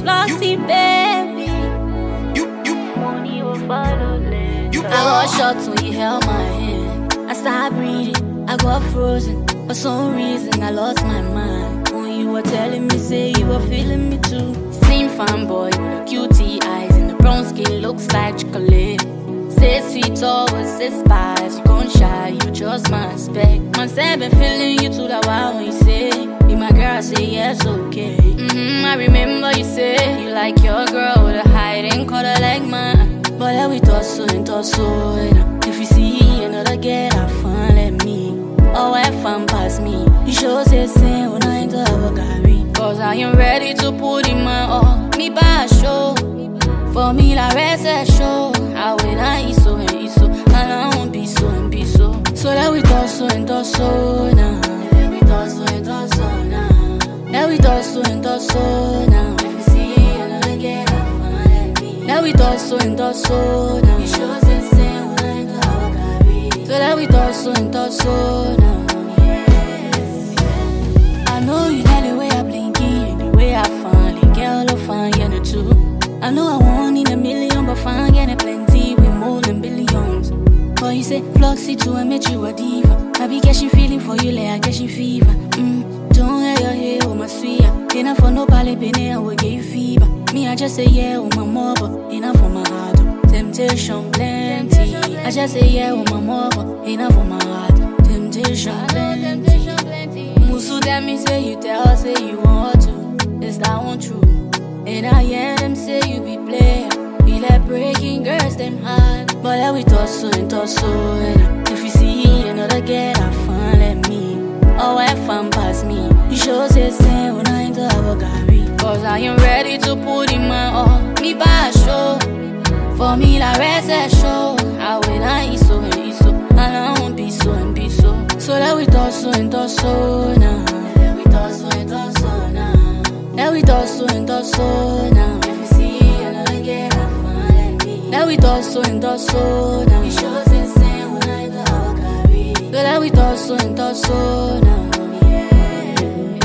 Flossy, baby. Money will follow later. I was shocked when you held my hand. I started breathing, I got frozen. For some reason, I lost my mind. When you were telling me, say you were feeling me too. Same fine boy with the cutie eyes and the brown skin looks like chocolate. 6 feet tall with 6 spies. You gon' shy, you just my spec. Once I've been feeling you too that while when you say be my girl, I say yes, okay. I remember you say you like your girl with a hiding color like mine. But let we toss so and toss so. If you see another girl, have fun, let me. Oh, have fun past me. You sure say same when I ain't have a carry. Cause I am ready to put in my all. Me by a show. For me, la rest a show. I will I eat so and eat so. And I won't be so and be so. So let we toss so and toss so now. Let we toss so and toss so now. Let we toss so and toss so now. If you see another girl, have fun, let me. Let we toss so and toss so now. You sure say same when I ain't have a carry. So let we toss so and toss so now. I know you like the way I blinky, the way I finally girl, I find you too. I know I want in a million, but find getting plenty with more than billions. But you say, Floxy too, I met you a diva. I be catching feeling for you, like I catching fever. Don't let your hair with my sweet. Enough for no pally penny, I will give you fever. Me, I just say yeah with my mother, enough for my heart. Temptation plenty. I just say yeah with my mother, enough for my heart. Temptation plenty. Musu tell me say you tell, say you want to. Is that one true? And I hear them say you be player. You like breaking girls, them hard. But let we toss so and toss so. If you see another girl, have fun, let me. Oh, have fun past me. You sure say same when I ain't have a carry. Cause I am ready to put in my all. Me by a show. For me, la rest a show. I will I eat so and eat so. And I won't be so and be so. So let we toss so and toss so now. Let we toss so and toss so now. Let we toss so and toss so now. If you see another girl, have fun, let me. Let we toss so and toss so now. You sure say same when I ain't have a carry. So let we toss so and toss so now.